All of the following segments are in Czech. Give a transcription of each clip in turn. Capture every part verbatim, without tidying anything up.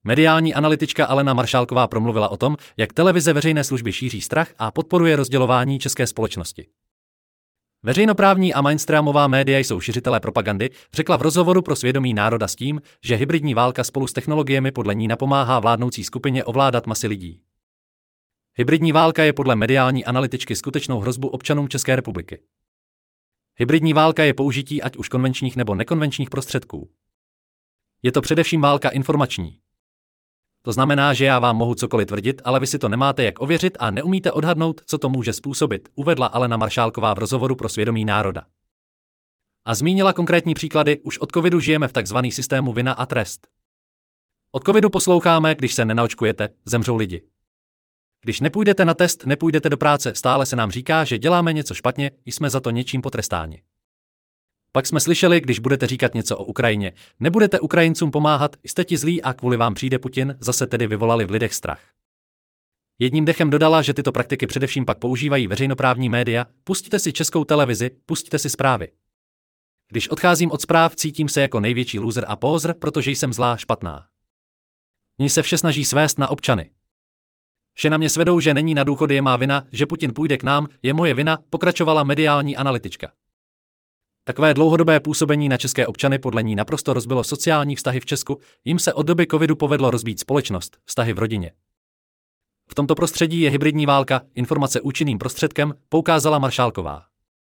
Mediální analytička Alena Maršálková promluvila o tom, jak televize veřejné služby šíří strach a podporuje rozdělování české společnosti. Veřejnoprávní a mainstreamová média jsou šiřitelé propagandy, řekla v rozhovoru pro Svědomí národa s tím, že hybridní válka spolu s technologiemi podle ní napomáhá vládnoucí skupině ovládat masy lidí. Hybridní válka je podle mediální analytičky skutečnou hrozbu občanům České republiky. Hybridní válka je použití ať už konvenčních nebo nekonvenčních prostředků. Je to především válka informační. To znamená, že já vám mohu cokoliv tvrdit, ale vy si to nemáte jak ověřit a neumíte odhadnout, co to může způsobit, uvedla Alena Maršálková v rozhovoru pro Svědomí národa. A zmínila konkrétní příklady, už od covidu žijeme v takzvaný systému vina a trest. Od covidu posloucháme, když se nenaočkujete, zemřou lidi. Když nepůjdete na test, nepůjdete do práce, stále se nám říká, že děláme něco špatně, jsme za to něčím potrestáni. Pak jsme slyšeli, když budete říkat něco o Ukrajině, nebudete Ukrajincům pomáhat, jste ti zlí a kvůli vám přijde Putin, zase tedy vyvolali v lidech strach. Jedním dechem dodala, že tyto praktiky především pak používají veřejnoprávní média, pustíte si Českou televizi, pustíte si zprávy. Když odcházím od zpráv, cítím se jako největší loser a pózer, protože jsem zlá, špatná. Mně se vše snaží svést na občany. Vše na mě svedou, že není na důchody je má vina, že Putin půjde k nám, je moje vina, pokračovala mediální analytička. Takové dlouhodobé působení na české občany podle ní naprosto rozbilo sociální vztahy v Česku, jim se od doby covidu povedlo rozbít společnost, vztahy v rodině. V tomto prostředí je hybridní válka, informace účinným prostředkem, poukázala Maršálková.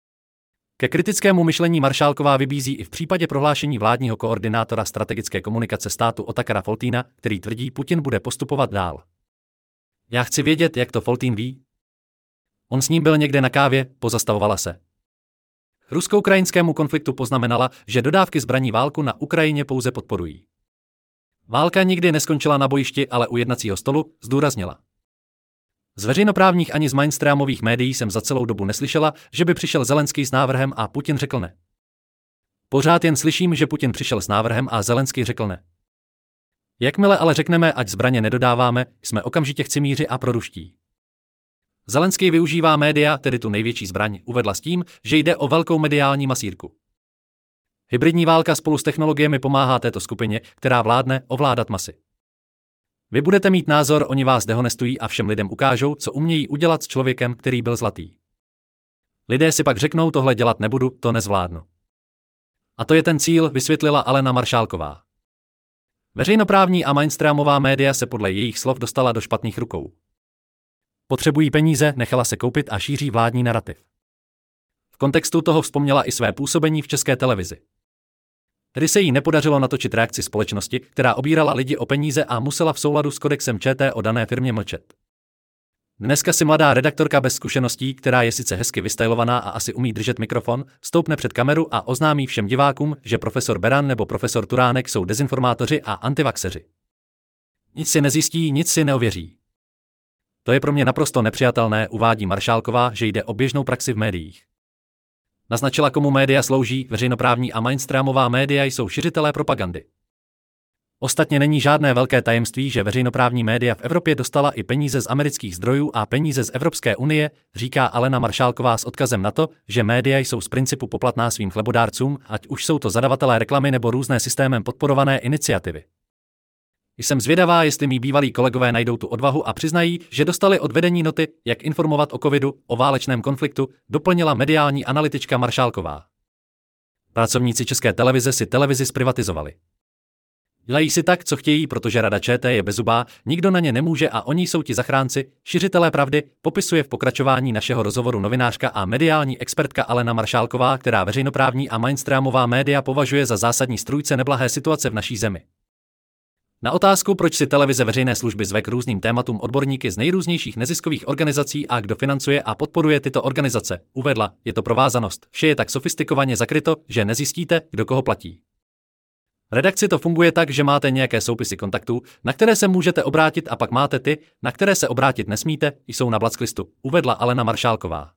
Ke kritickému myšlení Maršálková vybízí i v případě prohlášení vládního koordinátora strategické komunikace státu Otakara Foltýna, který tvrdí, Putin bude postupovat dál. Já chci vědět, jak to Foltýn ví. On s ním byl někde na kávě, pozastavovala se. Rusko-ukrajinskému konfliktu poznamenala, že dodávky zbraní válku na Ukrajině pouze podporují. Válka nikdy neskončila na bojišti, ale u jednacího stolu, zdůraznila. Z veřejnoprávních ani z mainstreamových médií jsem za celou dobu neslyšela, že by přišel Zelenský s návrhem a Putin řekl ne. Pořád jen slyším, že Putin přišel s návrhem a Zelenský řekl ne. Jakmile ale řekneme, ať zbraně nedodáváme, jsme okamžitě chcimíři a proruští. Zelenský využívá média, tedy tu největší zbraň, uvedla s tím, že jde o velkou mediální masírku. Hybridní válka spolu s technologiemi pomáhá této skupině, která vládne, ovládat masy. Vy budete mít názor, oni vás dehonestují a všem lidem ukážou, co umějí udělat s člověkem, který byl zlatý. Lidé si pak řeknou, tohle dělat nebudu, to nezvládnu. A to je ten cíl, vysvětlila Alena Maršálková. Veřejnoprávní a mainstreamová média se podle jejich slov dostala do špatných rukou. Potřebují peníze, nechala se koupit a šíří vládní narativ. V kontextu toho vzpomněla i své působení v České televizi. Tedy se jí nepodařilo natočit reakci společnosti, která obírala lidi o peníze a musela v souladu s kodexem ČT o dané firmě mlčet. Dneska si mladá redaktorka bez zkušeností, která je sice hezky vystylovaná a asi umí držet mikrofon, stoupne před kameru a oznámí všem divákům, že profesor Beran nebo profesor Turánek jsou dezinformátoři a antivaxeři. Nic si nezjistí, nic si neověří. To je pro mě naprosto nepřijatelné, uvádí Maršálková, že jde o běžnou praxi v médiích. Naznačila, komu média slouží, veřejnoprávní a mainstreamová média jsou šiřitelé propagandy. Ostatně není žádné velké tajemství, že veřejnoprávní média v Evropě dostala i peníze z amerických zdrojů a peníze z Evropské unie, říká Alena Maršálková s odkazem na to, že média jsou z principu poplatná svým chlebodárcům, ať už jsou to zadavatelé reklamy nebo různé systémem podporované iniciativy. Jsem zvědavá, jestli mý bývalí kolegové najdou tu odvahu a přiznají, že dostali od vedení noty, jak informovat o covidu, o válečném konfliktu, doplnila mediální analytička Maršálková. Pracovníci České televize si televizi zprivatizovali. Dělají si tak, co chtějí, protože Rada ČT je bezzubá, nikdo na ně nemůže a oni jsou ti zachránci, šiřitelé pravdy, popisuje v pokračování našeho rozhovoru novinářka a mediální expertka Alena Maršálková, která veřejnoprávní a mainstreamová média považuje za zásadní strůjce neblahé situace v naší zemi. Na otázku, proč si televize veřejné služby zve k různým tématům odborníky z nejrůznějších neziskových organizací a kdo financuje a podporuje tyto organizace, uvedla, je to provázanost, vše je tak sofistikovaně zakryto, že nezjistíte, kdo koho platí. Redakci to funguje tak, že máte nějaké soupisy kontaktů, na které se můžete obrátit a pak máte ty, na které se obrátit nesmíte, jsou na blacklistu, uvedla Alena Maršálková.